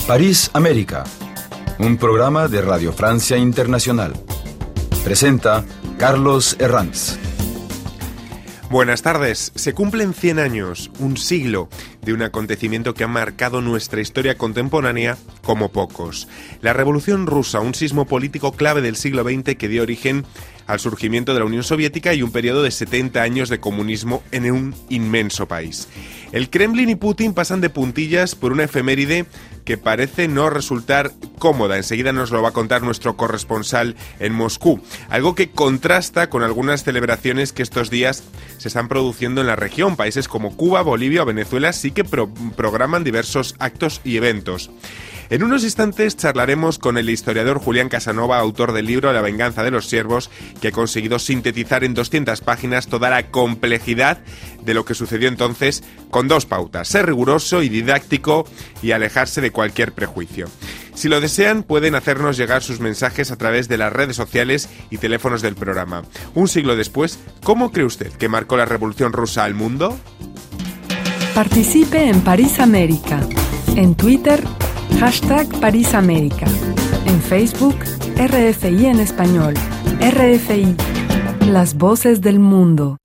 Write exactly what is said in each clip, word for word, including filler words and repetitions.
París, América, un programa de Radio Francia Internacional. Presenta Carlos Herranz. Buenas tardes. Se cumplen cien años, un siglo, de un acontecimiento que ha marcado nuestra historia contemporánea como pocos. La Revolución Rusa, un sismo político clave del siglo veinte que dio origen al surgimiento de la Unión Soviética y un periodo de setenta años de comunismo en un inmenso país. El Kremlin y Putin pasan de puntillas por una efeméride que parece no resultar cómoda. Enseguida nos lo va a contar nuestro corresponsal en Moscú. Algo que contrasta con algunas celebraciones que estos días se están produciendo en la región. Países como Cuba, Bolivia o Venezuela sí que pro- programan diversos actos y eventos. En unos instantes charlaremos con el historiador Julián Casanova, autor del libro La venganza de los siervos, que ha conseguido sintetizar en doscientas páginas toda la complejidad de lo que sucedió entonces, con dos pautas: ser riguroso y didáctico y alejarse de cualquier prejuicio. Si lo desean, pueden hacernos llegar sus mensajes a través de las redes sociales y teléfonos del programa. Un siglo después, ¿cómo cree usted que marcó la Revolución Rusa al mundo? Participe en París América. En Twitter, hashtag París América. En Facebook, R F I en español. R F I, las voces del mundo.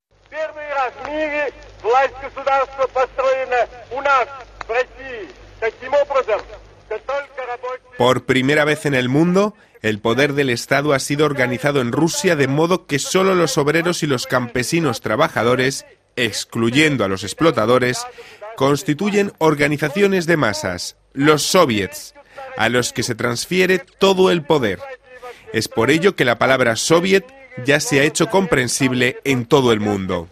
Por primera vez en el mundo, el poder del Estado ha sido organizado en Rusia de modo que solo los obreros y los campesinos trabajadores, excluyendo a los explotadores, constituyen organizaciones de masas, los soviets, a los que se transfiere todo el poder. Es por ello que la palabra soviet ya se ha hecho comprensible en todo el mundo.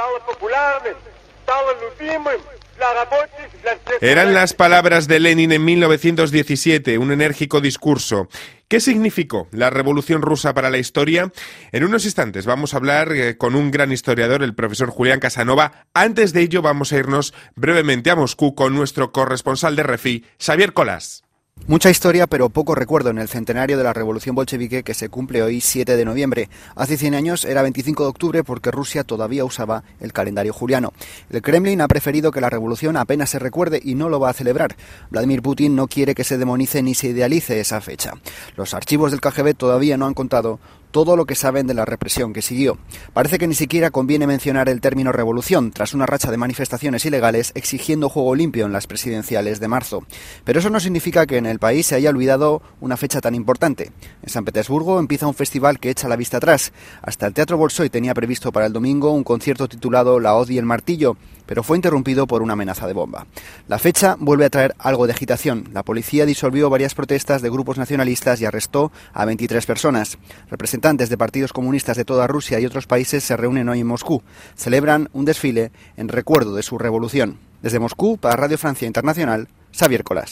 Eran las palabras de Lenin en mil novecientos diecisiete, un enérgico discurso. ¿Qué significó la Revolución Rusa para la historia? En unos instantes vamos a hablar eh, con un gran historiador, el profesor Julián Casanova. Antes de ello vamos a irnos brevemente a Moscú con nuestro corresponsal de R F I, Xavier Colás. Mucha historia, pero poco recuerdo en el centenario de la Revolución Bolchevique que se cumple hoy siete de noviembre. Hace cien años era veinticinco de octubre porque Rusia todavía usaba el calendario juliano. El Kremlin ha preferido que la revolución apenas se recuerde y no lo va a celebrar. Vladimir Putin no quiere que se demonice ni se idealice esa fecha. Los archivos del K G B todavía no han contado todo lo que saben de la represión que siguió. Parece que ni siquiera conviene mencionar el término revolución, tras una racha de manifestaciones ilegales exigiendo juego limpio en las presidenciales de marzo. Pero eso no significa que en el país se haya olvidado una fecha tan importante. En San Petersburgo empieza un festival que echa la vista atrás. Hasta el Teatro Bolshoi tenía previsto para el domingo un concierto titulado La hoz y el martillo, pero fue interrumpido por una amenaza de bomba. La fecha vuelve a traer algo de agitación. La policía disolvió varias protestas de grupos nacionalistas y arrestó a veintitrés personas. Representantes de partidos comunistas de toda Rusia y otros países se reúnen hoy en Moscú. Celebran un desfile en recuerdo de su revolución. Desde Moscú, para Radio Francia Internacional, Xavier Colás.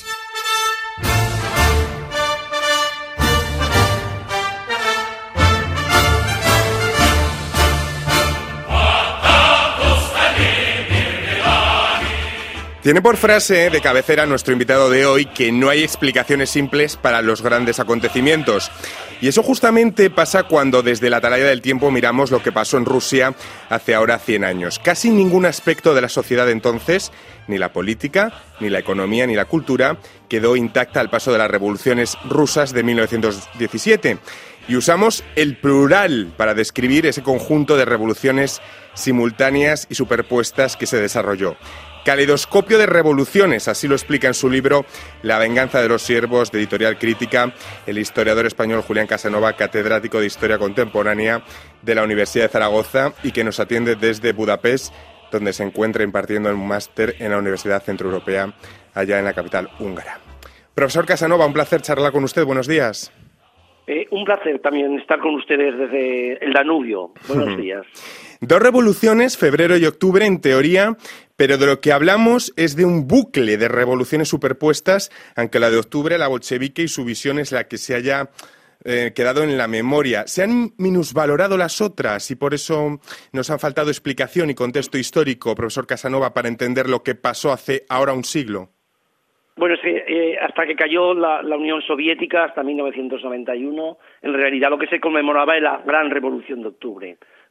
Tiene por frase de cabecera nuestro invitado de hoy que no hay explicaciones simples para los grandes acontecimientos. Y eso justamente pasa cuando desde la atalaya del tiempo miramos lo que pasó en Rusia hace ahora cien años. Casi ningún aspecto de la sociedad entonces, ni la política, ni la economía, ni la cultura, quedó intacta al paso de las revoluciones rusas de mil novecientos diecisiete. Y usamos el plural para describir ese conjunto de revoluciones simultáneas y superpuestas que se desarrolló. Caleidoscopio de revoluciones, así lo explica en su libro La venganza de los siervos, de Editorial Crítica, el historiador español Julián Casanova, catedrático de Historia Contemporánea de la Universidad de Zaragoza y que nos atiende desde Budapest, donde se encuentra impartiendo un máster en la Universidad Centroeuropea, allá en la capital húngara. Profesor Casanova, un placer charlar con usted. Buenos días. Eh, un placer también estar con ustedes desde el Danubio. Buenos días. Dos revoluciones, febrero y octubre, en teoría, pero de lo que hablamos es de un bucle de revoluciones superpuestas, aunque la de octubre, la bolchevique, y su visión es la que se haya eh, quedado en la memoria. Se han minusvalorado las otras y por eso nos han faltado explicación y contexto histórico, profesor Casanova, para entender lo que pasó hace ahora un siglo. Bueno, es que eh, hasta que cayó la, la Unión Soviética, hasta mil novecientos noventa y uno, en realidad lo que se conmemoraba era la Gran Revolución de Octubre.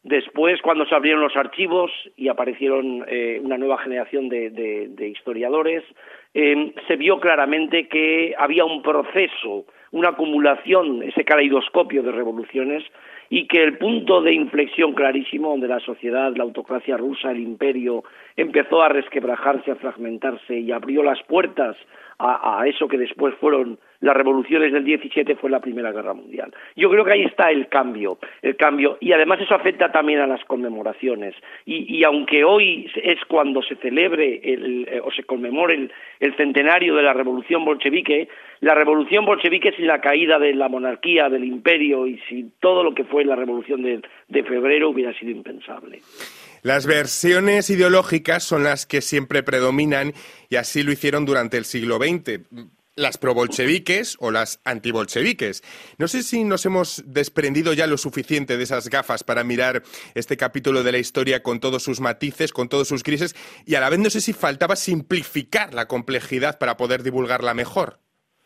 Después, cuando se abrieron los archivos y aparecieron eh, una nueva generación de, de, de historiadores, eh, se vio claramente que había un proceso, una acumulación, ese caleidoscopio de revoluciones, y que el punto de inflexión clarísimo donde la sociedad, la autocracia rusa, el imperio, empezó a resquebrajarse, a fragmentarse y abrió las puertas a, a eso que después fueron las revoluciones del diecisiete, fue la Primera Guerra Mundial. Yo creo que ahí está el cambio, el cambio, y además eso afecta también a las conmemoraciones, y, y aunque hoy es cuando se celebre el, o se conmemore el, el centenario de la revolución bolchevique, la revolución bolchevique sin la caída de la monarquía, del imperio, y sin todo lo que fue la revolución de, de febrero hubiera sido impensable. Las versiones ideológicas son las que siempre predominan, y así lo hicieron durante el siglo veinte. Las probolcheviques o las antibolcheviques. No sé si nos hemos desprendido ya lo suficiente de esas gafas para mirar este capítulo de la historia con todos sus matices, con todos sus grises, y a la vez no sé si faltaba simplificar la complejidad para poder divulgarla mejor.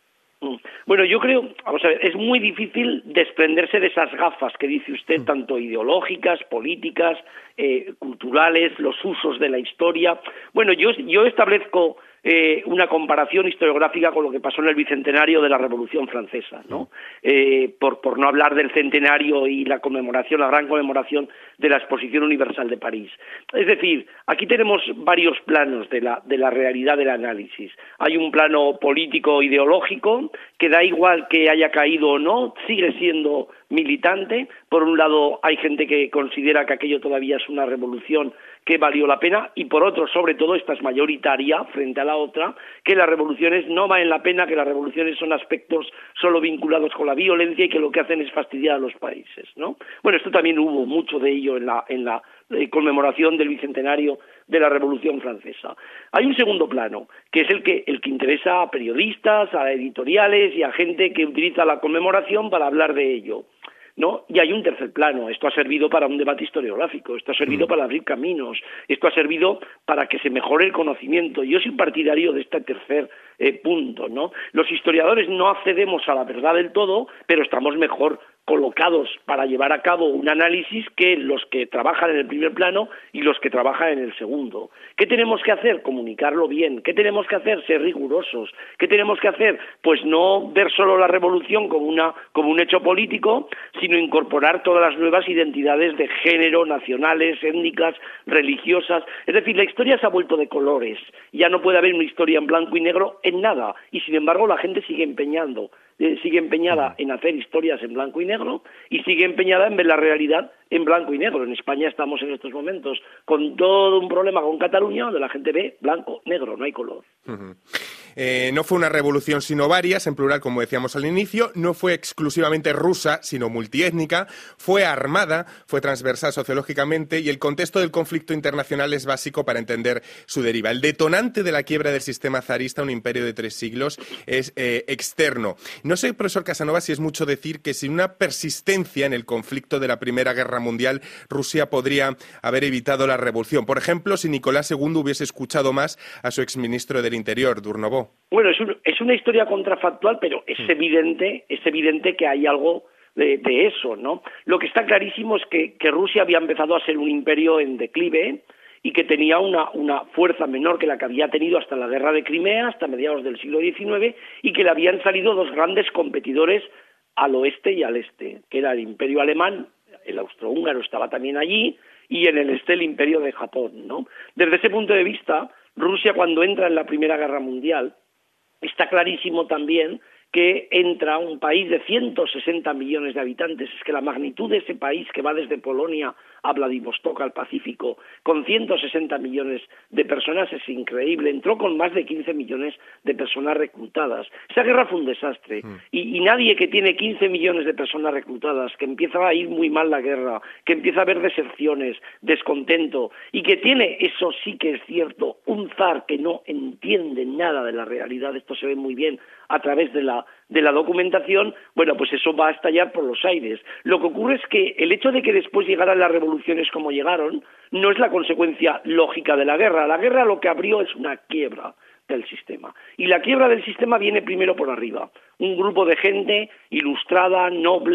Bueno, yo creo, vamos a ver, es muy difícil desprenderse de esas gafas que dice usted, tanto ideológicas, políticas, eh, culturales, los usos de la historia. Bueno, yo, yo establezco eh, una comparación historiográfica con lo que pasó en el bicentenario de la Revolución Francesa, ¿no? Eh, por, por no hablar del centenario y la conmemoración, la gran conmemoración de la Exposición Universal de París. Es decir, aquí tenemos varios planos de la, de la realidad del análisis. Hay un plano político-ideológico, que da igual que haya caído o no, sigue siendo militante. Por un lado, hay gente que considera que aquello todavía es una revolución que valió la pena, y por otro, sobre todo, esta es mayoritaria frente a la otra, que las revoluciones no valen la pena, que las revoluciones son aspectos solo vinculados con la violencia y que lo que hacen es fastidiar a los países, ¿no? Bueno, esto también hubo mucho de ello en la, en la eh, conmemoración del bicentenario de la Revolución Francesa. Hay un segundo plano, que es el que, el que interesa a periodistas, a editoriales y a gente que utiliza la conmemoración para hablar de ello, ¿no? Y hay un tercer plano. Esto ha servido para un debate historiográfico, esto ha servido mm. para abrir caminos, esto ha servido para que se mejore el conocimiento. Yo soy partidario de este tercer eh, punto, ¿no? Los historiadores no accedemos a la verdad del todo, pero estamos mejor colocados para llevar a cabo un análisis que los que trabajan en el primer plano y los que trabajan en el segundo. ¿Qué tenemos que hacer? Comunicarlo bien. ¿Qué tenemos que hacer? Ser rigurosos. ¿Qué tenemos que hacer? Pues no ver solo la revolución como una como un hecho político, sino incorporar todas las nuevas identidades de género, nacionales, étnicas, religiosas. Es decir, la historia se ha vuelto de colores. Ya no puede haber una historia en blanco y negro en nada. Y sin embargo la gente sigue empeñando. sigue empeñada en hacer historias en blanco y negro y sigue empeñada en ver la realidad en blanco y negro. En España estamos en estos momentos con todo un problema con Cataluña, donde la gente ve blanco, negro, no hay color. Uh-huh. Eh, no fue una revolución sino varias, en plural, como decíamos al inicio, no fue exclusivamente rusa, sino multiétnica, fue armada, fue transversal sociológicamente, y el contexto del conflicto internacional es básico para entender su deriva. El detonante de la quiebra del sistema zarista, un imperio de tres siglos, es eh, externo. No sé, profesor Casanova, si es mucho decir que sin una persistencia en el conflicto de la Primera Guerra Mundial, Rusia podría haber evitado la revolución. Por ejemplo, si Nicolás segundo hubiese escuchado más a su exministro del Interior, Durnovo. Bueno, es, un, es una historia contrafactual, pero es mm. evidente, es evidente que hay algo de, de eso, ¿no? Lo que está clarísimo es que, que Rusia había empezado a ser un imperio en declive y que tenía una, una fuerza menor que la que había tenido hasta la Guerra de Crimea, hasta mediados del siglo diecinueve, y que le habían salido dos grandes competidores al oeste y al este, que era el imperio alemán, el austrohúngaro estaba también allí, y en el este el imperio de Japón, ¿no? Desde ese punto de vista, Rusia, cuando entra en la Primera Guerra Mundial, está clarísimo también que entra un país de ciento sesenta millones de habitantes. Es que la magnitud de ese país, que va desde Polonia a Vladivostok, al Pacífico, con ciento sesenta millones de personas, es increíble. Entró con más de quince millones de personas reclutadas. Esa guerra fue un desastre. Mm. Y, y nadie que tiene quince millones de personas reclutadas, que empieza a ir muy mal la guerra, que empieza a haber deserciones, descontento, y que tiene, eso sí que es cierto, un zar que no entiende nada de la realidad, esto se ve muy bien a través de la de la documentación, bueno, pues eso va a estallar por los aires. Lo que ocurre es que el hecho de que después llegaran las revoluciones como llegaron no es la consecuencia lógica de la guerra. La guerra lo que abrió es una quiebra del sistema. Y la quiebra del sistema viene primero por arriba. Un grupo de gente ilustrada, noble,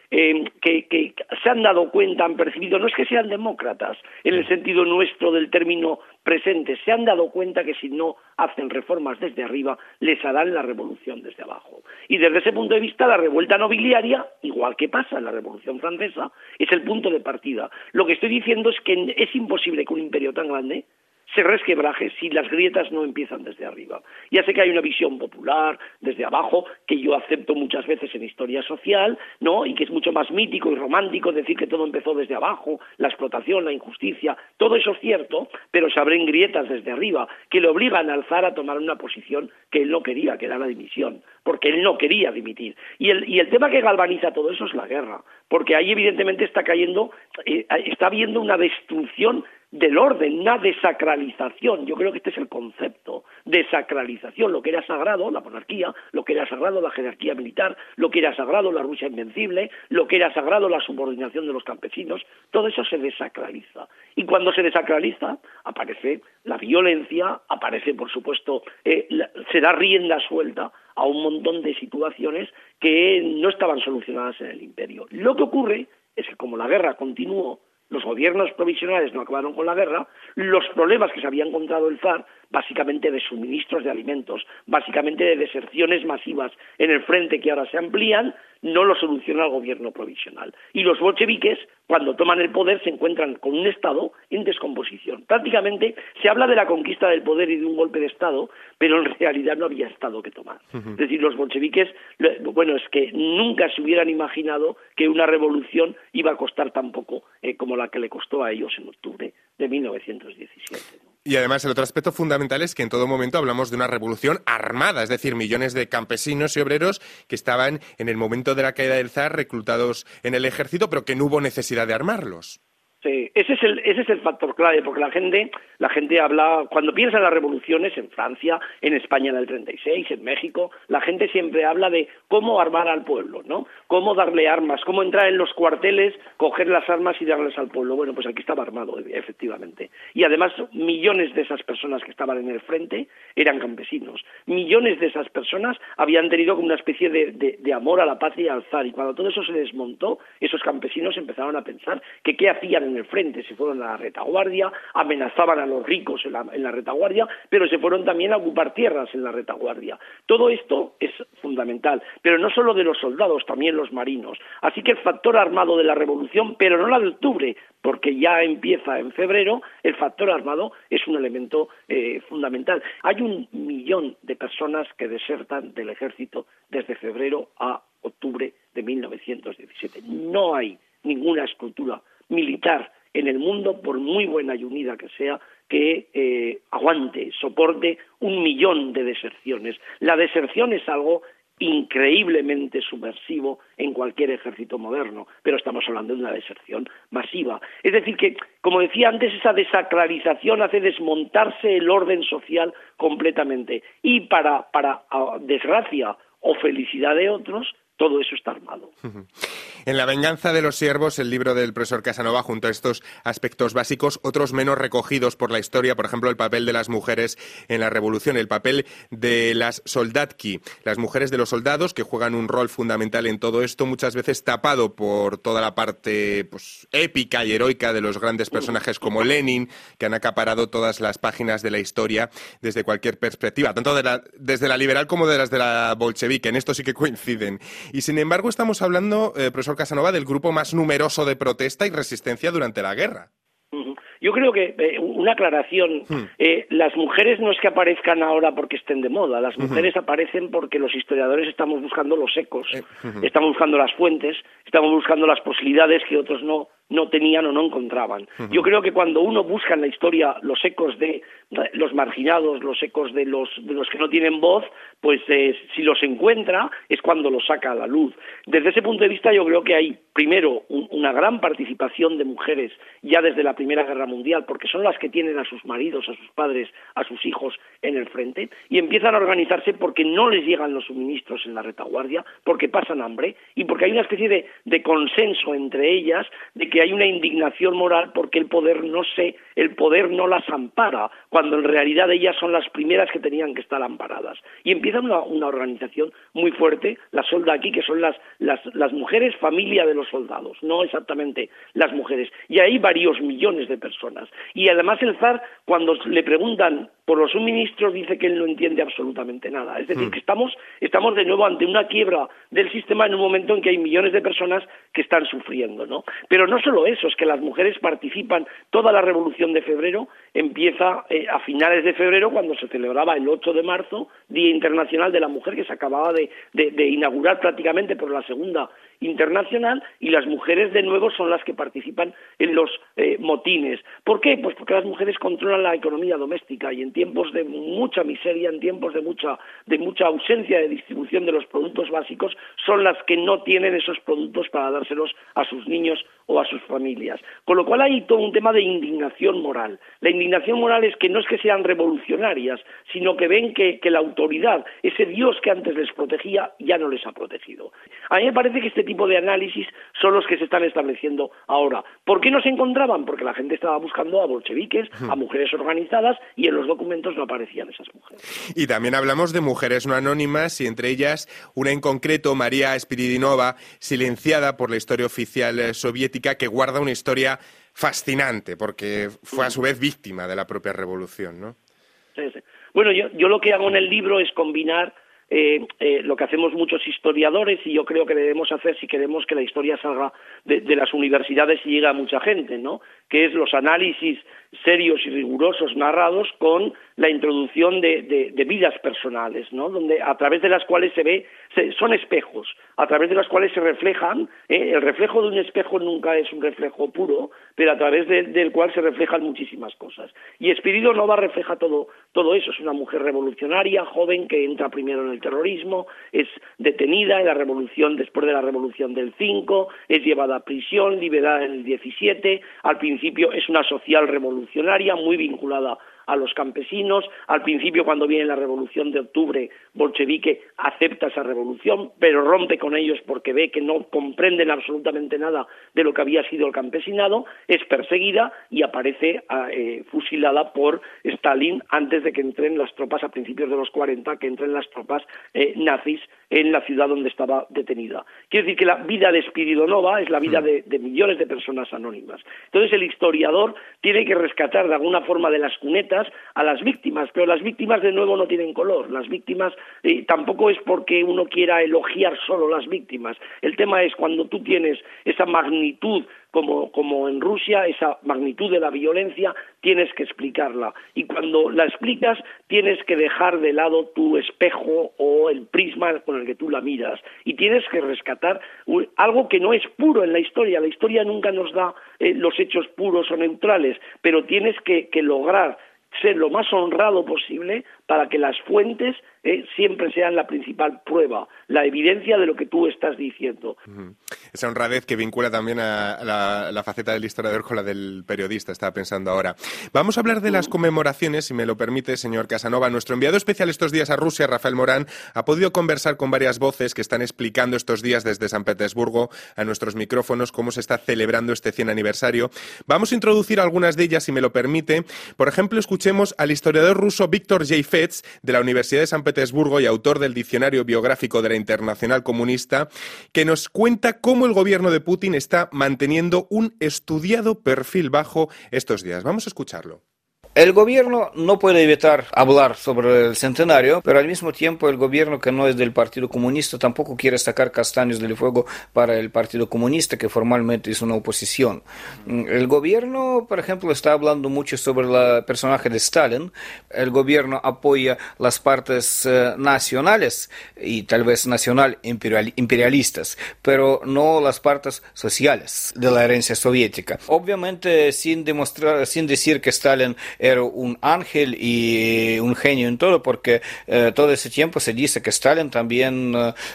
eh, que, que se han dado cuenta, han percibido, no es que sean demócratas en el sentido nuestro del término presente, se han dado cuenta que si no hacen reformas desde arriba, les harán la revolución desde abajo. Y desde ese punto de vista, la revuelta nobiliaria, igual que pasa en la Revolución Francesa, es el punto de partida. Lo que estoy diciendo es que es imposible que un imperio tan grande se resquebraje si las grietas no empiezan desde arriba. Ya sé que hay una visión popular desde abajo, que yo acepto muchas veces en historia social, ¿no? Y que es mucho más mítico y romántico decir que todo empezó desde abajo, la explotación, la injusticia, todo eso es cierto, pero se abren grietas desde arriba que le obligan al zar a tomar una posición que él no quería, que era la dimisión, porque él no quería dimitir. Y el, y el tema que galvaniza todo eso es la guerra, porque ahí evidentemente está cayendo, eh, está habiendo una destrucción del orden, una desacralización. Yo creo que este es el concepto, desacralización, lo que era sagrado, la monarquía, lo que era sagrado, la jerarquía militar, lo que era sagrado, la Rusia invencible, lo que era sagrado, la subordinación de los campesinos, todo eso se desacraliza. Y cuando se desacraliza, aparece la violencia, aparece, por supuesto, eh, la, se da rienda suelta a un montón de situaciones que no estaban solucionadas en el imperio. Lo que ocurre es que como la guerra continuó, los gobiernos provisionales no acabaron con la guerra, los problemas que se había encontrado el zar, básicamente de suministros de alimentos, básicamente de deserciones masivas en el frente que ahora se amplían, no lo soluciona el gobierno provisional. Y los bolcheviques, cuando toman el poder, se encuentran con un Estado en descomposición. Prácticamente se habla de la conquista del poder y de un golpe de Estado, pero en realidad no había Estado que tomar. Uh-huh. Es decir, los bolcheviques, bueno, es que nunca se hubieran imaginado que una revolución iba a costar tan poco eh, como la que le costó a ellos en octubre de mil novecientos diecisiete, ¿no? Y además el otro aspecto fundamental es que en todo momento hablamos de una revolución armada, es decir, millones de campesinos y obreros que estaban en el momento de la caída del zar reclutados en el ejército, pero que no hubo necesidad de armarlos. Sí, ese es el ese es el factor clave, porque la gente la gente habla, cuando piensa en las revoluciones en Francia, en España en el treinta y seis, en México, la gente siempre habla de cómo armar al pueblo, ¿no? Cómo darle armas, cómo entrar en los cuarteles, coger las armas y darles al pueblo. Bueno, pues aquí estaba armado, efectivamente. Y además, millones de esas personas que estaban en el frente eran campesinos. Millones de esas personas habían tenido como una especie de, de, de amor a la patria y al zar. Y cuando todo eso se desmontó, esos campesinos empezaron a pensar que qué hacían en el frente, se fueron a la retaguardia, amenazaban a los ricos en la, en la retaguardia, pero se fueron también a ocupar tierras en la retaguardia. Todo esto es fundamental, pero no solo de los soldados, también los marinos. Así que el factor armado de la revolución, pero no la de octubre, porque ya empieza en febrero, el factor armado es un elemento eh, fundamental. Hay un millón de personas que desertan del ejército desde febrero a octubre de mil novecientos diecisiete. No hay ninguna estructura militar en el mundo, por muy buena y unida que sea, que eh, aguante, soporte un millón de deserciones. La deserción es algo increíblemente subversivo en cualquier ejército moderno, pero estamos hablando de una deserción masiva. Es decir que, como decía antes, esa desacralización hace desmontarse el orden social completamente y para, para a, desgracia o felicidad de otros, todo eso está armado. En La venganza de los siervos, el libro del profesor Casanova, junto a estos aspectos básicos, otros menos recogidos por la historia, por ejemplo, el papel de las mujeres en la revolución, el papel de las soldatki, las mujeres de los soldados, que juegan un rol fundamental en todo esto, muchas veces tapado por toda la parte pues, épica y heroica de los grandes personajes como Lenin, que han acaparado todas las páginas de la historia desde cualquier perspectiva, tanto de la, desde la liberal como de las de la bolchevique. En esto sí que coinciden. Y sin embargo estamos hablando, eh, profesor Casanova, del grupo más numeroso de protesta y resistencia durante la guerra. Yo creo que, eh, una aclaración, hmm. eh, las mujeres no es que aparezcan ahora porque estén de moda, las mujeres uh-huh. aparecen porque los historiadores estamos buscando los ecos, eh, uh-huh. estamos buscando las fuentes, estamos buscando las posibilidades que otros no no tenían o no encontraban. Uh-huh. Yo creo que cuando uno busca en la historia los ecos de los marginados, los ecos de los de los que no tienen voz, pues eh, si los encuentra es cuando los saca a la luz. Desde ese punto de vista yo creo que hay, primero, un, una gran participación de mujeres ya desde la Primera Guerra Mundial, porque son las que tienen a sus maridos, a sus padres, a sus hijos en el frente, y empiezan a organizarse porque no les llegan los suministros en la retaguardia, porque pasan hambre, y porque hay una especie de, de consenso entre ellas de que que hay una indignación moral porque el poder no se, el poder no las ampara, cuando en realidad ellas son las primeras que tenían que estar amparadas. Y empieza una, una organización muy fuerte, la Soldaki, que son las, las, las mujeres familia de los soldados, no exactamente las mujeres. Y hay varios millones de personas. Y además el zar, cuando le preguntan por los suministros, dice que él no entiende absolutamente nada. Es decir, que estamos, estamos de nuevo ante una quiebra del sistema en un momento en que hay millones de personas que están sufriendo, ¿no? Pero no solo eso, es que las mujeres participan. Toda la Revolución de Febrero empieza eh, a finales de febrero, cuando se celebraba el ocho de marzo, Día Internacional de la Mujer, que se acababa de, de, de inaugurar prácticamente por la Segunda Internacional, y las mujeres de nuevo son las que participan en los eh, motines. ¿Por qué? Pues porque las mujeres controlan la economía doméstica, y en tiempos de mucha miseria, en tiempos de mucha de mucha ausencia de distribución de los productos básicos, son las que no tienen esos productos para dárselos a sus niños o a sus familias. Con lo cual hay todo un tema de indignación moral. La indignación moral es que no es que sean revolucionarias, sino que ven que, que la autoridad, ese Dios que antes les protegía, ya no les ha protegido. A mí me parece que este tipo de análisis son los que se están estableciendo ahora. ¿Por qué no se encontraban? Porque la gente estaba buscando a bolcheviques, a mujeres organizadas, y en los documentos no aparecían esas mujeres. Y también hablamos de mujeres no anónimas, y entre ellas una en concreto, María Spiridonova, silenciada por la historia oficial soviética, que guarda una historia fascinante, porque fue a su vez víctima de la propia revolución, ¿no? Sí, sí. Bueno, yo, yo lo que hago en el libro es combinar Eh, eh, lo que hacemos muchos historiadores, y yo creo que debemos hacer si queremos que la historia salga de, de las universidades y llegue a mucha gente, ¿no? Que es los análisis serios y rigurosos narrados con la introducción de, de, de vidas personales, ¿no? Donde a través de las cuales se ve, se, son espejos, a través de las cuales se reflejan, ¿eh? El reflejo de un espejo nunca es un reflejo puro, pero a través de, del cual se reflejan muchísimas cosas. Y Spiridonova refleja todo, todo eso. Es una mujer revolucionaria, joven, que entra primero en el terrorismo, es detenida en la revolución, después de la revolución del cinco, es llevada a prisión, liberada en el diecisiete, al principio es una social revolucionaria muy vinculada a los campesinos. Al principio, cuando viene la revolución de octubre bolchevique, acepta esa revolución, pero rompe con ellos porque ve que no comprenden absolutamente nada de lo que había sido el campesinado, es perseguida y aparece eh, fusilada por Stalin antes de que entren las tropas, a principios de los cuarenta, que entren las tropas eh, nazis en la ciudad donde estaba detenida. Quiero decir que la vida de Spiridonova es la vida de, de millones de personas anónimas. Entonces el historiador tiene que rescatar de alguna forma de las cunetas a las víctimas, pero las víctimas de nuevo no tienen color. Las víctimas eh, tampoco es porque uno quiera elogiar solo las víctimas. El tema es cuando tú tienes esa magnitud como, como en Rusia, esa magnitud de la violencia, tienes que explicarla. Y cuando la explicas, tienes que dejar de lado tu espejo o el prisma con el que tú la miras. Y tienes que rescatar algo que no es puro en la historia. La historia nunca nos da eh, los hechos puros o neutrales, pero tienes que, que lograr ser lo más honrado posible para que las fuentes eh, siempre sean la principal prueba, la evidencia de lo que tú estás diciendo. Uh-huh. Esa honradez que vincula también a la, la faceta del historiador con la del periodista, estaba pensando ahora. Vamos a hablar de las conmemoraciones, si me lo permite, señor Casanova. Nuestro enviado especial estos días a Rusia, Rafael Morán, ha podido conversar con varias voces que están explicando estos días desde San Petersburgo a nuestros micrófonos cómo se está celebrando este cien aniversario. Vamos a introducir algunas de ellas, si me lo permite. Por ejemplo, escuchemos al historiador ruso Víctor Yefets, de la Universidad de San Petersburgo y autor del Diccionario Biográfico de la Internacional Comunista, que nos cuenta cómo el gobierno de Putin está manteniendo un estudiado perfil bajo estos días. Vamos a escucharlo. El gobierno no puede evitar hablar sobre el centenario, pero al mismo tiempo el gobierno, que no es del Partido Comunista, tampoco quiere sacar castaños del fuego para el Partido Comunista, que formalmente es una oposición. El gobierno, por ejemplo, está hablando mucho sobre el personaje de Stalin. El gobierno apoya las partes eh, nacionales y tal vez nacional imperial, imperialistas, pero no las partes sociales de la herencia soviética. Obviamente, sin demostrar, sin decir que Stalin era un ángel y un genio en todo, porque eh, todo ese tiempo se dice que Stalin también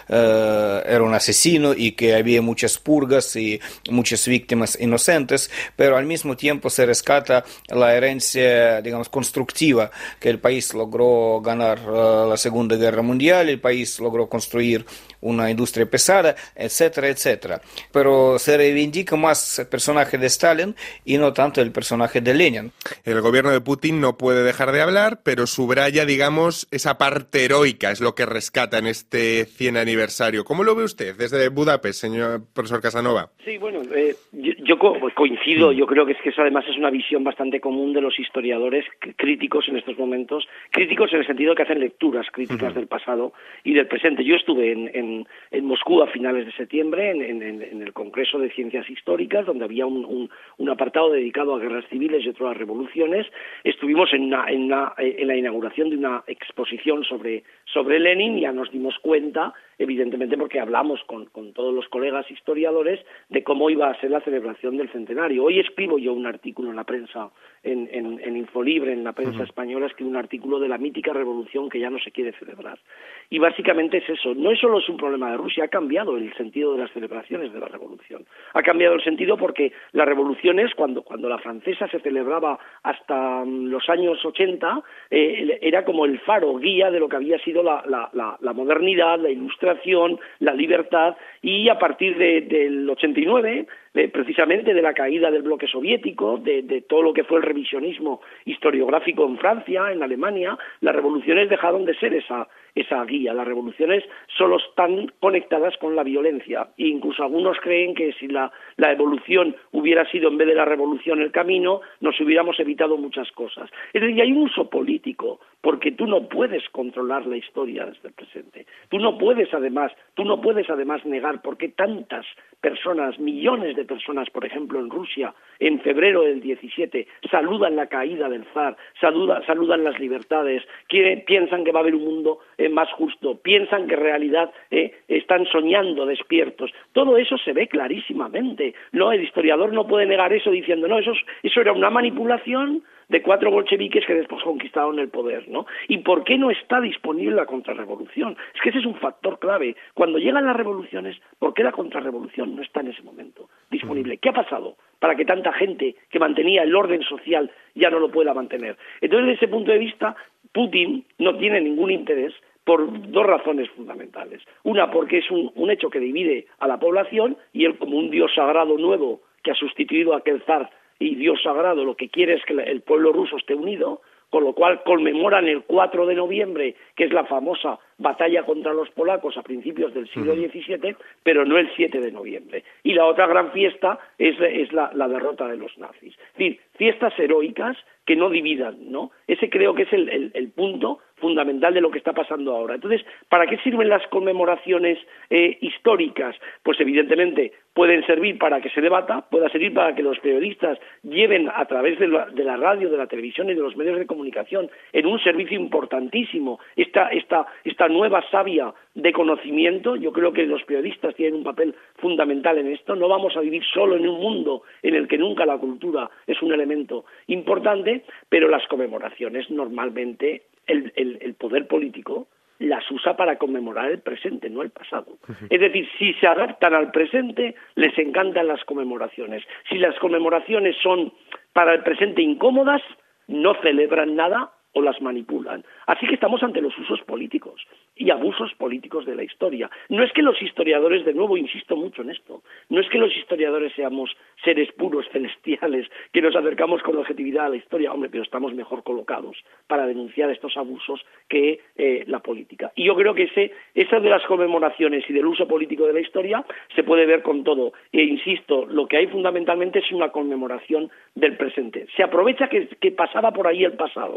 eh, era un asesino y que había muchas purgas y muchas víctimas inocentes, pero al mismo tiempo se rescata la herencia, digamos, constructiva, que el país logró ganar uh, la Segunda Guerra Mundial, el país logró construir una industria pesada, etcétera, etcétera. Pero se reivindica más el personaje de Stalin y no tanto el personaje de Lenin. El gobierno de Putin no puede dejar de hablar, pero subraya, digamos, esa parte heroica, es lo que rescata en este cien aniversario. ¿Cómo lo ve usted desde Budapest, señor profesor Casanova? Sí, bueno, eh, yo, yo co coincido, yo creo que es que eso además es una visión bastante común de los historiadores críticos en estos momentos, críticos en el sentido de que hacen lecturas críticas uh-huh. del pasado y del presente. Yo estuve en, en en Moscú a finales de septiembre, en, en, en el Congreso de Ciencias Históricas, donde había un, un, un apartado dedicado a guerras civiles y otro a revoluciones. Estuvimos en, una, en, una, en la inauguración de una exposición sobre, sobre Lenin y ya nos dimos cuenta, evidentemente porque hablamos con, con todos los colegas historiadores, de cómo iba a ser la celebración del centenario. Hoy escribo yo un artículo en la prensa, en, en, en Infolibre, en la prensa uh-huh. española, escribo un artículo de la mítica revolución que ya no se quiere celebrar. Y básicamente es eso, no es solo es un problema de Rusia, ha cambiado el sentido de las celebraciones de la revolución. Ha cambiado el sentido porque las revoluciones, cuando, cuando la francesa se celebraba hasta los años ochenta, eh, era como el faro, guía de lo que había sido la, la, la, la modernidad, la ilustración, la libertad, y a partir de, del ochenta y nueve, de, precisamente de la caída del bloque soviético, de, de todo lo que fue el revisionismo historiográfico en Francia, en Alemania, las revoluciones dejaron de ser esa, esa guía. Las revoluciones solo están conectadas con la violencia, e incluso algunos creen que si la, la evolución hubiera sido en vez de la revolución el camino, nos hubiéramos evitado muchas cosas. Es decir, hay un uso político, porque tú no puedes controlar la historia desde el presente. Tú no puedes además, tú no puedes además negar por qué tantas personas, millones de personas, por ejemplo en Rusia, en febrero del diecisiete, saludan la caída del zar, saluda, saludan las libertades, quieren, piensan que va a haber un mundo eh, más justo, piensan que en realidad eh, están soñando despiertos. Todo eso se ve clarísimamente. No, el historiador no puede negar eso diciendo, no, eso, eso era una manipulación de cuatro bolcheviques que después conquistaron el poder, ¿no? ¿Y por qué no está disponible la contrarrevolución? Es que ese es un factor clave. Cuando llegan las revoluciones, ¿por qué la contrarrevolución no está en ese momento disponible? ¿Qué ha pasado para que tanta gente que mantenía el orden social ya no lo pueda mantener? Entonces, desde ese punto de vista, Putin no tiene ningún interés por dos razones fundamentales. Una, porque es un, un hecho que divide a la población y él, como un dios sagrado nuevo que ha sustituido a aquel zar y Dios sagrado, lo que quiere es que el pueblo ruso esté unido, con lo cual conmemoran el cuatro de noviembre, que es la famosa batalla contra los polacos a principios del siglo diecisiete, pero no el siete de noviembre. Y la otra gran fiesta es, es la, la derrota de los nazis. Es decir, fiestas heroicas que no dividan, ¿no? Ese creo que es el, el, el punto fundamental de lo que está pasando ahora. Entonces, ¿para qué sirven las conmemoraciones eh, históricas? Pues evidentemente pueden servir para que se debata, pueda servir para que los periodistas lleven a través de la, de la radio, de la televisión y de los medios de comunicación en un servicio importantísimo esta, esta, esta nueva savia de conocimiento. Yo creo que los periodistas tienen un papel fundamental en esto. No vamos a vivir solo en un mundo en el que nunca la cultura es un elemento importante, pero las conmemoraciones normalmente el, el, el poder político las usa para conmemorar el presente, no el pasado. Uh-huh. Es decir, si se adaptan al presente, les encantan las conmemoraciones. Si las conmemoraciones son para el presente incómodas, no celebran nada o las manipulan. Así que estamos ante los usos políticos y abusos políticos de la historia. No es que los historiadores, de nuevo insisto mucho en esto, no es que los historiadores seamos seres puros, celestiales, que nos acercamos con objetividad a la historia, hombre, pero estamos mejor colocados para denunciar estos abusos que eh, la política. Y yo creo que ese, eso de las conmemoraciones y del uso político de la historia se puede ver con todo. E insisto, lo que hay fundamentalmente es una conmemoración del presente. Se aprovecha que, que pasaba por ahí el pasado,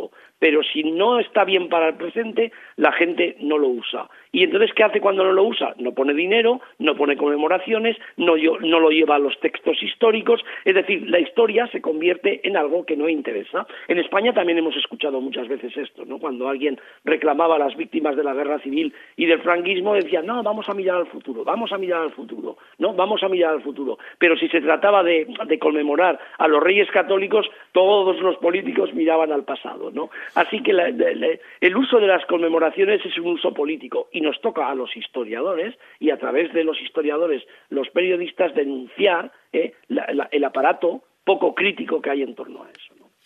pero si no está bien para el presente, la gente no lo usa. Y entonces, ¿qué hace cuando no lo usa? No pone dinero, no pone conmemoraciones, no, no lo lleva a los textos históricos, es decir, la historia se convierte en algo que no interesa. En España también hemos escuchado muchas veces esto, ¿no? Cuando alguien reclamaba a las víctimas de la guerra civil y del franquismo, decía, no, vamos a mirar al futuro, vamos a mirar al futuro, no, vamos a mirar al futuro. Pero si se trataba de, de conmemorar a los reyes católicos, todos los políticos miraban al pasado, ¿no? Así que la, la, la, el uso de las conmemoraciones es un uso político y nos toca a los historiadores y a través de los historiadores, los periodistas, denunciar eh, la, la, el aparato poco crítico que hay en torno a eso, ¿no?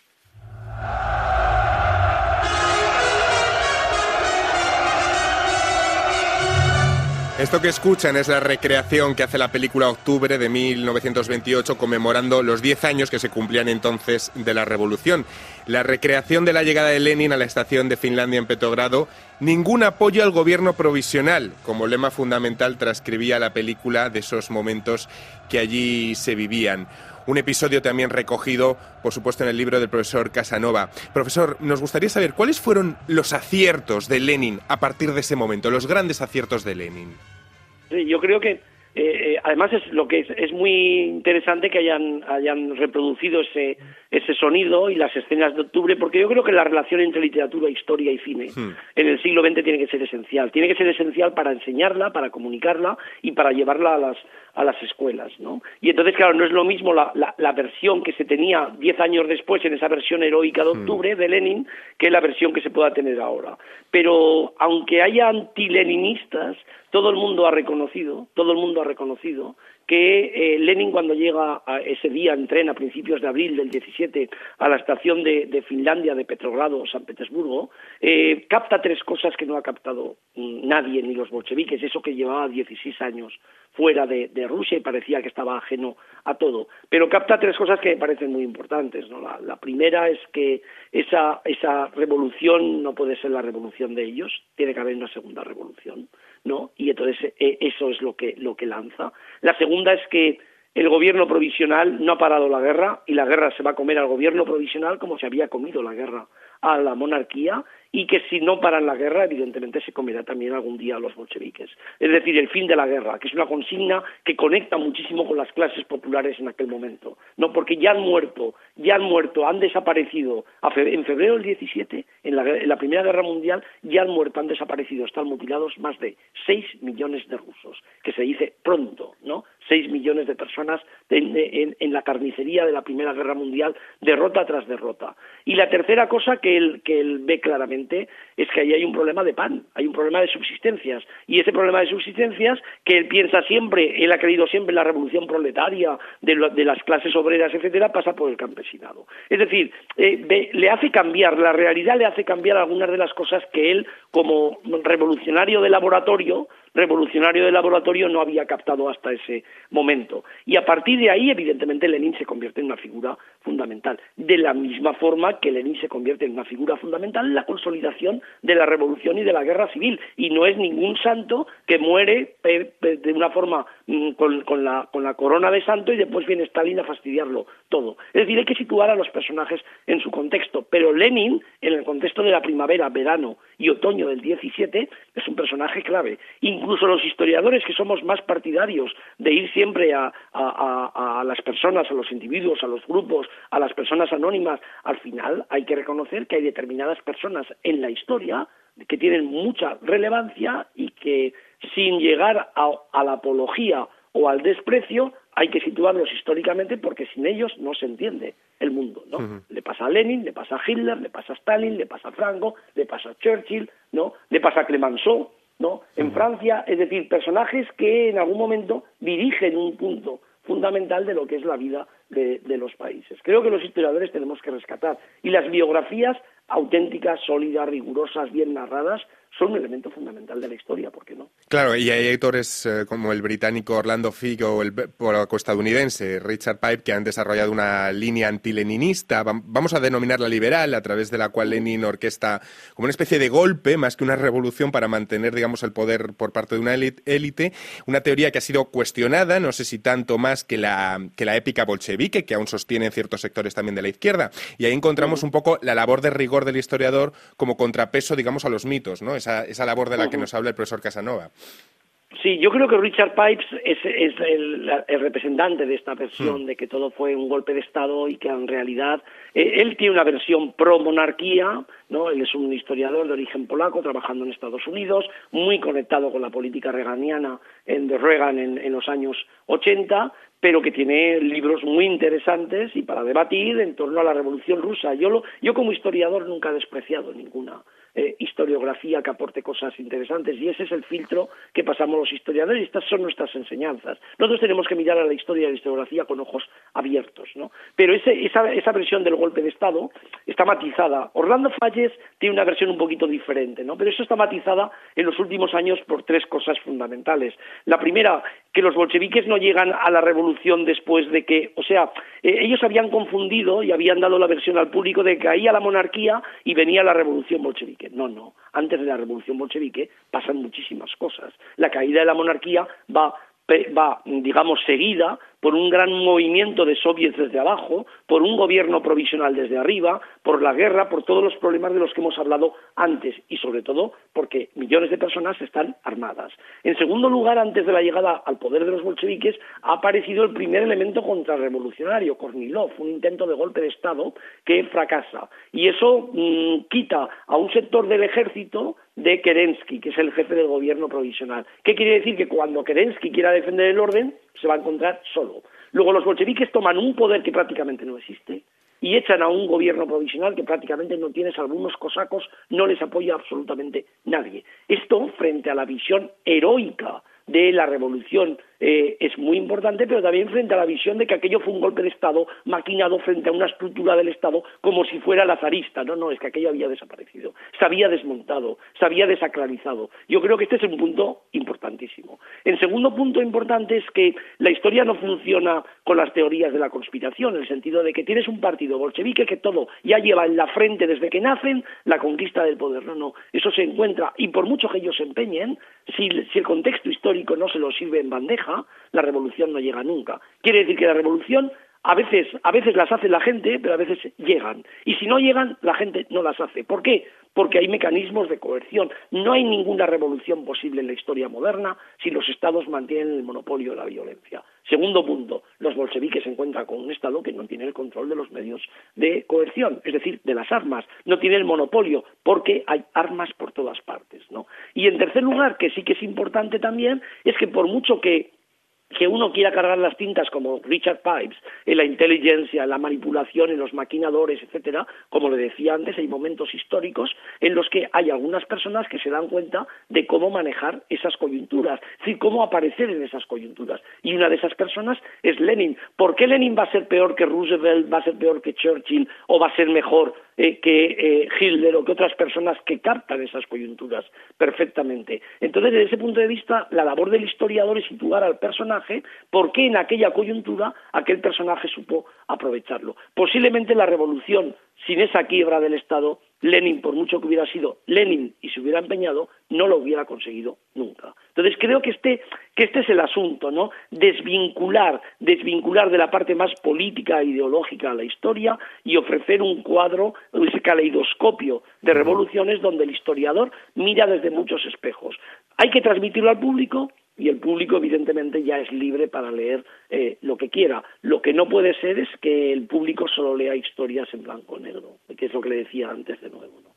Esto que escuchan es la recreación que hace la película Octubre de mil novecientos veintiocho, conmemorando los diez años que se cumplían entonces de la Revolución. La recreación de la llegada de Lenin a la estación de Finlandia en Petrogrado, ningún apoyo al gobierno provisional, como lema fundamental transcribía la película de esos momentos que allí se vivían. Un episodio también recogido, por supuesto, en el libro del profesor Casanova. Profesor, nos gustaría saber cuáles fueron los aciertos de Lenin a partir de ese momento, los grandes aciertos de Lenin. Sí, yo creo que, eh, además, es lo que es, es muy interesante que hayan, hayan reproducido ese, ese sonido y las escenas de Octubre, porque yo creo que la relación entre literatura, historia y cine hmm. en el siglo veinte tiene que ser esencial. Tiene que ser esencial para enseñarla, para comunicarla y para llevarla a las a las escuelas, ¿no? Y entonces, claro, no es lo mismo la, la, la versión que se tenía diez años después en esa versión heroica de Octubre, de Lenin, que la versión que se pueda tener ahora. Pero, aunque haya antileninistas, todo el mundo ha reconocido, todo el mundo ha reconocido que eh, Lenin, cuando llega a ese día en tren a principios de abril del diecisiete a la estación de, de Finlandia, de Petrogrado, San Petersburgo, eh, capta tres cosas que no ha captado mm, nadie, ni los bolcheviques, eso que llevaba dieciséis años fuera de, de Rusia y parecía que estaba ajeno a todo. Pero capta tres cosas que me parecen muy importantes, ¿no? La, la primera es que esa, esa revolución no puede ser la revolución de ellos, tiene que haber una segunda revolución, ¿no? Y entonces eh, eso es lo que, lo que lanza. La segunda es que el gobierno provisional no ha parado la guerra y la guerra se va a comer al gobierno provisional como se había comido la guerra a la monarquía, y que si no paran la guerra, evidentemente se comerá también algún día a los bolcheviques. Es decir, el fin de la guerra, que es una consigna que conecta muchísimo con las clases populares en aquel momento, ¿no? Porque ya han muerto, ya han muerto, han desaparecido, en febrero del diecisiete, en la, en la Primera Guerra Mundial, ya han muerto, han desaparecido, están mutilados más de seis millones de rusos, que se dice pronto, ¿no? seis millones de personas en, en, en la carnicería de la Primera Guerra Mundial, derrota tras derrota. Y la tercera cosa que él, que él ve claramente es que ahí hay un problema de pan, hay un problema de subsistencias, y ese problema de subsistencias que él piensa siempre, él ha creído siempre en la revolución proletaria de, lo, de las clases obreras, etcétera, pasa por el campesinado. Es decir, eh, ve, le hace cambiar, la realidad le hace cambiar algunas de las cosas que él, como revolucionario de laboratorio, revolucionario de laboratorio no había captado hasta ese momento. Y a partir de ahí, evidentemente, Lenin se convierte en una figura fundamental. De la misma forma que Lenin se convierte en una figura fundamental en la consolidación de la revolución y de la guerra civil. Y no es ningún santo que muere eh, de una forma mm, con, con, la, con la corona de santo y después viene Stalin a fastidiarlo todo. Es decir, hay que situar a los personajes en su contexto. Pero Lenin, en el contexto de la primavera, verano y otoño del diecisiete, es un personaje clave. Incluso los historiadores, que somos más partidarios de ir siempre a, a, a, a las personas, a los individuos, a los grupos, a las personas anónimas, al final hay que reconocer que hay determinadas personas en la historia que tienen mucha relevancia y que, sin llegar a, a la apología o al desprecio, hay que situarlos históricamente, porque sin ellos no se entiende el mundo, ¿no? Uh-huh. Le pasa a Lenin, le pasa a Hitler, le pasa a Stalin, le pasa a Franco, le pasa a Churchill, ¿no? Le pasa a Clemenceau, ¿no? En uh-huh. Francia, es decir, personajes que en algún momento dirigen un punto fundamental de lo que es la vida de, de los países. Creo que los historiadores tenemos que rescatar, y las biografías auténticas, sólidas, rigurosas, bien narradas, son un elemento fundamental de la historia, ¿por qué no? Claro, y hay autores eh, como el británico Orlando Figes o el polaco-estadounidense Richard Pipe que han desarrollado una línea antileninista, vamos a denominarla liberal, a través de la cual Lenin orquesta como una especie de golpe, más que una revolución, para mantener, digamos, el poder por parte de una élite, una teoría que ha sido cuestionada, no sé si tanto más que la, que la épica bolchevique, que aún sostienen ciertos sectores también de la izquierda, y ahí encontramos un poco la labor de rigor del historiador como contrapeso, digamos, a los mitos, ¿no? Esa, esa labor de la que nos habla el profesor Casanova. Sí, yo creo que Richard Pipes es, es el, el representante de esta versión, mm. de que todo fue un golpe de Estado y que en realidad eh, él tiene una versión pro-monarquía, ¿no? Él es un historiador de origen polaco trabajando en Estados Unidos, muy conectado con la política reaganiana en, de Reagan en, en los años ochenta, pero que tiene libros muy interesantes y para debatir en torno a la Revolución Rusa. Yo, lo, yo como historiador nunca he despreciado ninguna Eh, historiografía que aporte cosas interesantes, y ese es el filtro que pasamos los historiadores, y estas son nuestras enseñanzas. Nosotros tenemos que mirar a la historia y la historiografía con ojos abiertos, ¿no? Pero ese, esa, esa versión del golpe de Estado está matizada. Orlando Figes tiene una versión un poquito diferente, ¿no? Pero eso está matizada en los últimos años por tres cosas fundamentales. La primera, que los bolcheviques no llegan a la revolución después de que, o sea, eh, ellos habían confundido y habían dado la versión al público de que caía la monarquía y venía la revolución bolchevique. No, no. Antes de la revolución bolchevique pasan muchísimas cosas. La caída de la monarquía va, va, digamos, seguida por un gran movimiento de soviets desde abajo, por un gobierno provisional desde arriba, por la guerra, por todos los problemas de los que hemos hablado antes, y sobre todo porque millones de personas están armadas. En segundo lugar, antes de la llegada al poder de los bolcheviques, ha aparecido el primer elemento contrarrevolucionario, Kornilov, un intento de golpe de Estado que fracasa. Y eso mmm, quita a un sector del ejército de Kerensky, que es el jefe del gobierno provisional. ¿Qué quiere decir? Que cuando Kerensky quiera defender el orden, se va a encontrar solo. Luego los bolcheviques toman un poder que prácticamente no existe y echan a un gobierno provisional que prácticamente no tiene, salvo unos cosacos, no les apoya absolutamente nadie. Esto, frente a la visión heroica de la revolución, eh, es muy importante, pero también frente a la visión de que aquello fue un golpe de Estado maquinado frente a una estructura del Estado como si fuera la zarista. No, no, es que aquello había desaparecido, se había desmontado, se había desacralizado. Yo creo que este es un punto importantísimo. El segundo punto importante es que la historia no funciona con las teorías de la conspiración, en el sentido de que tienes un partido bolchevique que todo ya lleva en la frente desde que nacen la conquista del poder. No, no, eso se encuentra, y por mucho que ellos se empeñen, si, si el contexto histórico no se lo sirve en bandeja, la revolución no llega nunca. Quiere decir que la revolución a veces, a veces las hace la gente, pero a veces llegan. Y si no llegan, la gente no las hace. ¿Por qué? Porque hay mecanismos de coerción. No hay ninguna revolución posible en la historia moderna si los estados mantienen el monopolio de la violencia. Segundo punto, los bolcheviques se encuentran con un estado que no tiene el control de los medios de coerción, es decir, de las armas. No tiene el monopolio porque hay armas por todas partes, ¿no? Y en tercer lugar, que sí que es importante también, es que por mucho que que uno quiera cargar las tintas como Richard Pipes en la inteligencia, en la manipulación, en los maquinadores, etcétera, como le decía antes, hay momentos históricos en los que hay algunas personas que se dan cuenta de cómo manejar esas coyunturas, es decir, cómo aparecer en esas coyunturas. Y una de esas personas es Lenin. ¿Por qué Lenin va a ser peor que Roosevelt, va a ser peor que Churchill o va a ser mejor eh, que eh, Hitler o que otras personas que captan esas coyunturas perfectamente? Entonces, desde ese punto de vista, la labor del historiador es situar al personaje por qué en aquella coyuntura aquel personaje supo aprovecharlo. Posiblemente la revolución, sin esa quiebra del Estado, Lenin, por mucho que hubiera sido Lenin y se hubiera empeñado, no lo hubiera conseguido nunca. Entonces creo que este, que este es el asunto, ¿no? Desvincular, desvincular de la parte más política e ideológica a la historia y ofrecer un cuadro, ese caleidoscopio de revoluciones donde el historiador mira desde muchos espejos. Hay que transmitirlo al público, y el público evidentemente ya es libre para leer eh, lo que quiera. Lo que no puede ser es que el público solo lea historias en blanco y negro, que es lo que le decía antes de nuevo, ¿no?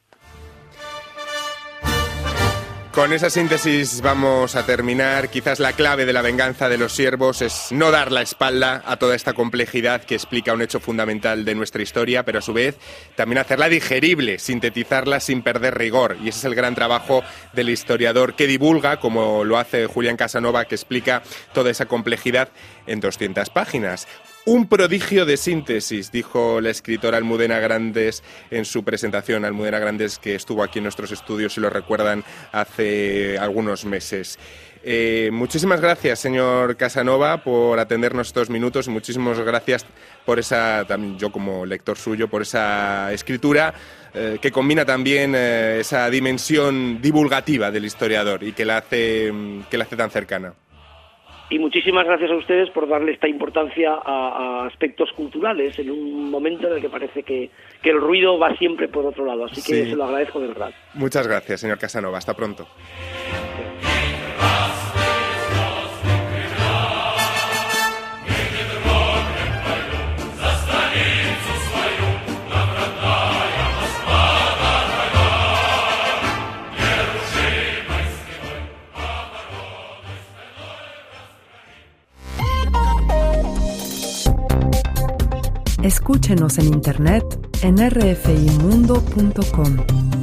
Con esa síntesis vamos a terminar. Quizás la clave de la venganza de los siervos es no dar la espalda a toda esta complejidad que explica un hecho fundamental de nuestra historia, pero a su vez también hacerla digerible, sintetizarla sin perder rigor. Y ese es el gran trabajo del historiador que divulga, como lo hace Julián Casanova, que explica toda esa complejidad en doscientas páginas. Un prodigio de síntesis, dijo la escritora Almudena Grandes en su presentación. Almudena Grandes, que estuvo aquí en nuestros estudios, si lo recuerdan, hace algunos meses. Eh, muchísimas gracias, señor Casanova, por atendernos estos minutos. Muchísimas gracias por esa, también yo como lector suyo, por esa escritura eh, que combina también eh, esa dimensión divulgativa del historiador y que la hace, que la hace tan cercana. Y muchísimas gracias a ustedes por darle esta importancia a, a aspectos culturales en un momento en el que parece que, que el ruido va siempre por otro lado. Así que sí, se lo agradezco de verdad. Muchas gracias, señor Casanova. Hasta pronto. Escúchenos en internet en r f i mundo punto com.